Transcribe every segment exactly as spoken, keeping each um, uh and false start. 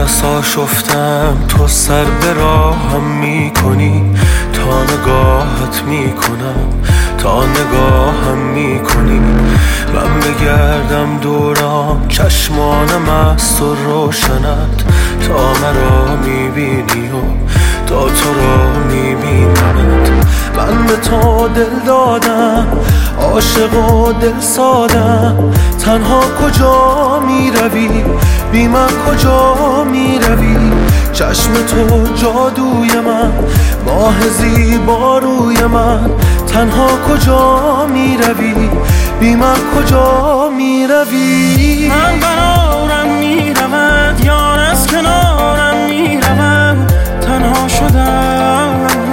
باعث آشفتم تو سر به راهم میکنی، تا نگاهت میکنم تا نگاهم میکنی. من بگردم دورم چشمانم است و روشنت، تا مرا میبینی و تا تو را میبینمت. من به تو دل دادم، عاشق و دل سادم، تنها کجا میروی بی من کجا میروی؟ چشم تو جادوی من، ماه زیبا روی من، تنها کجا میروی بی من کجا میروی؟ من قرارم میرود یار از کنارم میرود، تنها شدم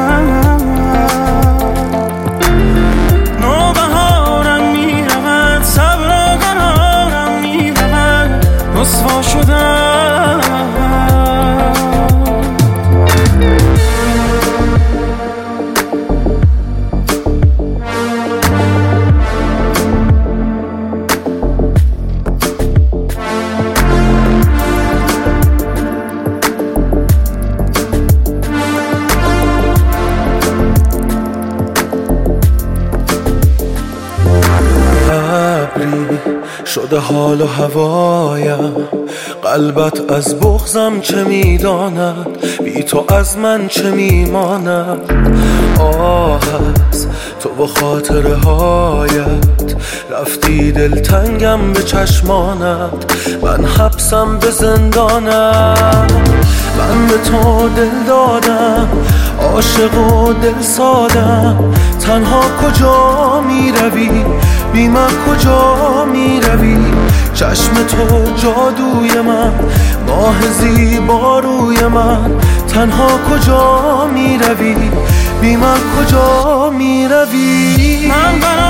نوبهارم میرود، صبر و قرارم میرود، رسوا شدم. شده حال و هوایم، قلبت از بغضم چه میداند، بی تو از من چه میماند؟ آه از تو و خاطره هایت، رفتی دلتنگم به چشمانت، من حبسم به زندانم. من به تو دل دادم، عاشق و دل سادم، تنها کجا میروی بی من کجا میروی؟ چشم تو جادوی من، ماه زیبا روی من، تنها کجا میروی بی من کجا میروی؟ من